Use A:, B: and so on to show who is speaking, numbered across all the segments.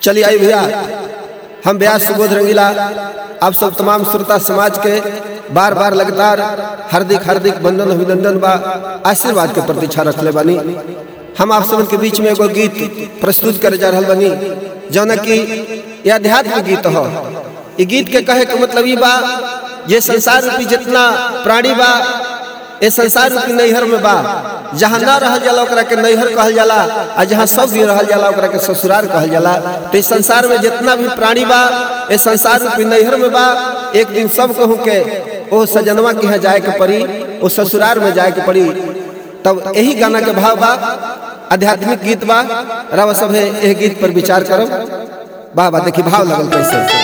A: चलिए आई भैया, हम व्यास सुबोध रंगीला आप सब तमाम श्रोता समाज के बार बार लगातार हार्दिक हार्दिक वंदन अभिनंदन बा आशीर्वाद के प्रतीक्षा रखले बानी। हम आप सब के बीच में एगो गीत प्रस्तुत करे जा रहल बानी जौन कि यह अध्यात्म गीत हो। ये गीत के कहे के मतलब ये बा ये संसार रूपी जितना प्राणी बा ये संसार रूपी नैहर में बा, जहाँ ना रहल जाला ओकरा के नैहर कहल जाला और जहाँ सब भी रहल जाला ओकरा के ससुराल कहल जाला। तो इस संसार में जितना भी प्राणी बा ये संसार रूपी नैहर में बा, एक दिन सब कहूँ के वो सजनवा के यहाँ जाए के पड़ी, वो ससुराल में जाए के पड़ी। तब यही गाना के भाव बा, आध्यात्मिक गीत बा। रवा सब यह गीत पर विचार करो। बाबा देखी भाव लगल कैसे।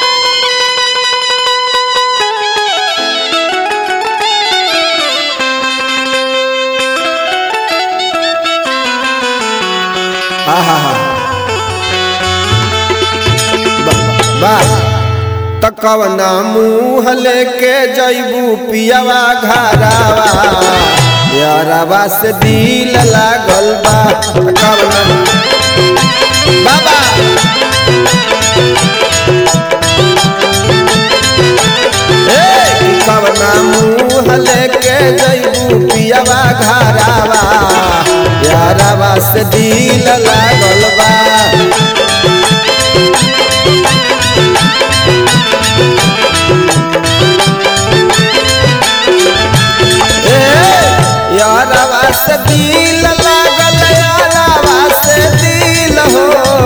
A: तकवना मुँह लेके जैबू पियावा घरावा, यारावा से दिल लागल बा। बाबा कवना मुँह लेके जैबू पियावा घरावा, यारावा से दिल लागल बा। यारावा से दिल लागल, यारावा से दिल हो।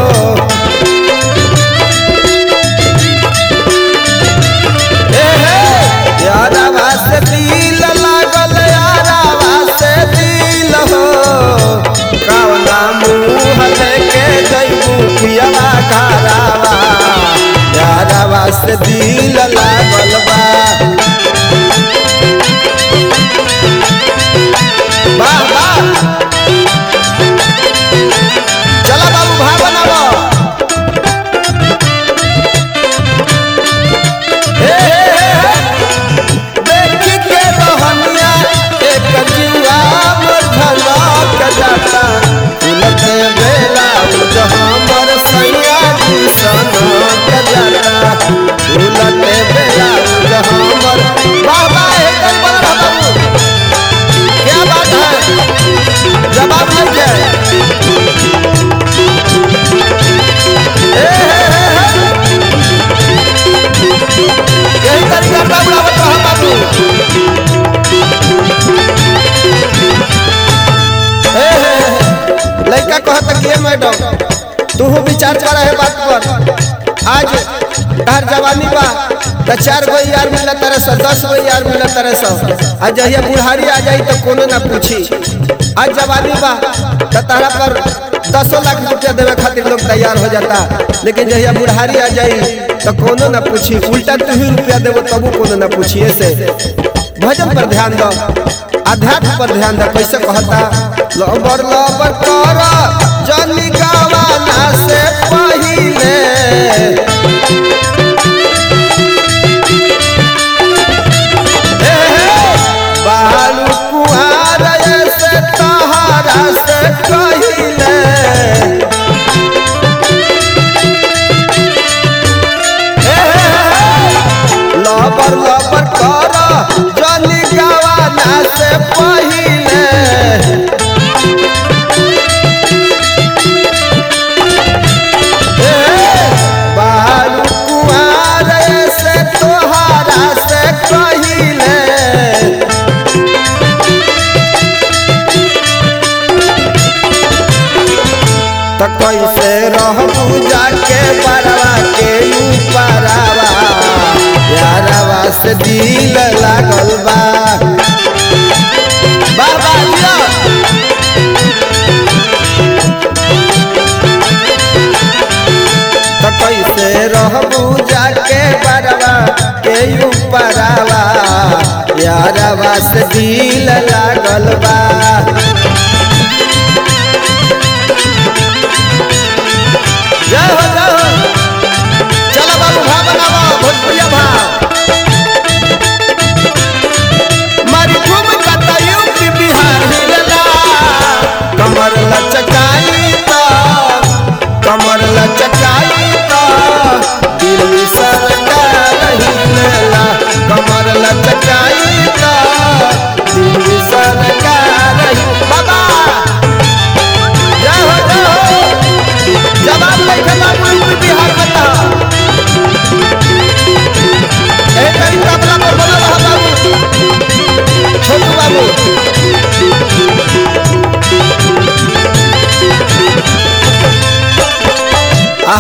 A: यारावा से दिल लागल, यारावा से दिल हो। कवना मुँह लेके जैबू पियावा घरावा, यारावा से दिल लागल बा। चला बाबू भाव बनाओ। देखी के रोहनिया एक जुआ झलक जाता, फूलते बेला हमर सैया सनक जाता, फूलते बेला हमर। बाबा एक बाबू क्या बात है, जवाब लग जाए। यही तरीका बनावत रहा बाबू। लड़का कहता कि मैडम तू विचार कर है बात पर। आज हर जवानी बा तो 4 गो यार मिला तरह से, 10 गो यार मिला तरह से। आज जहिया बुढ़ारी आ जाई तो कोनो ना पूछी। आज जवानी बा तो तारा पर 10 लाख रुपया देवे खातिर लोग तैयार हो जाता, लेकिन जहिया बुढ़ारी आ जाई तो कोनो ना पूछी। उल्टा तू ही रुपया देवो तबू कोनो ना पूछी। ऐसे भजन पर ध्यान दो, आध्यात्म पर ध्यान दो। कैसे कहता, लबर लबर कर जनी गावाना से पहिले, बालू कुआर से तहरा से कहिले। लबर लबर कर जनी गावाना से पहिले, बालू कुआर से तोहरा से कहिले। तो कैसे रहबू जाके परवा के ऊपरवा, यारवा से दिल लागल बा। बाबा दिया तो कैसे रहबू जाके परवा के ऊपरवा, यारवा से दिल लागल बा। चलो बाबू भाव बनाओ, भोजपुरिया भाव। मारी खूब कतयू की बिहार हिलला, कमर लचकाई तो कमर लचकाई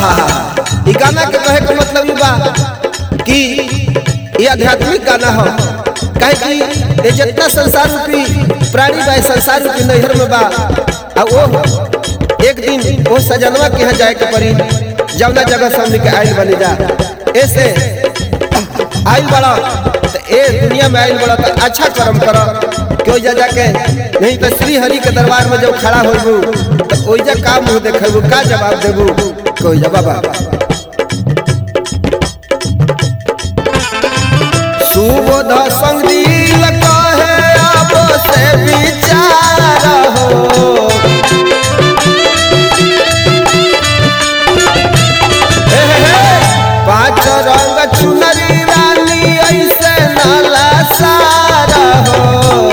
A: ई गाना के कहे के मतलब ये बा कि ये आध्यात्मिक गाना हो, काहे कि ये जितना संसार रूपी प्राणी बा संसार रूपी नैहर में बा, आ वो एक दिन वो सजनवा के यहाँ जाए के पड़ी, जवना जगह सामने के आइल बनी जा, ऐसे आइल बड़ा तो ए दुनिया में आइल बड़ा तो अच्छा कर्म करो, क्यों जा जाके नहीं तो श्री हरि के दरबार में जब खड़ा होबू तो ओइजा का मुंह देखबू, का जवाब देबू, कोई जवाब सुबोध संग दिल कहे अब से विचार हो, पांच रंग चुनरी रानी ऐसे नाला सारा हो,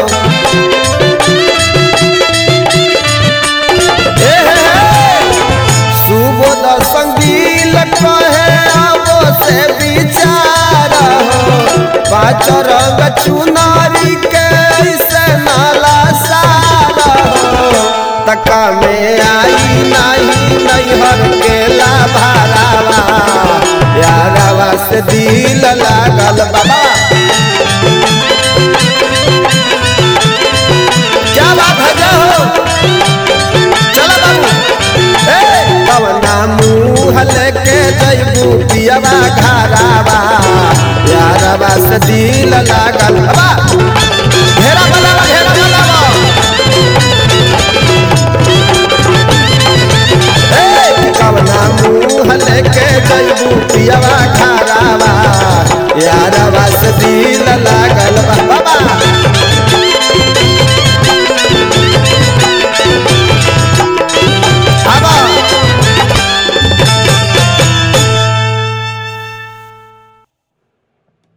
A: सुबोध संगील कहे अब से विचार हो, पांच रंग चुनरी के ऐसे नाला सारा हो, तका में आई नहीं नैहर के लाभारावा, यारावा से दिल लागल बाबा, क्या बात है हो, चलो बाबू कवना मुँह लेके जैबू पियवा घरावा, यारावा से दिल लागल बाबा, घेरा बनावा घेरा बनावा, कवना मुँह लेके जैबू पियवा घरावा, यारावा से दिल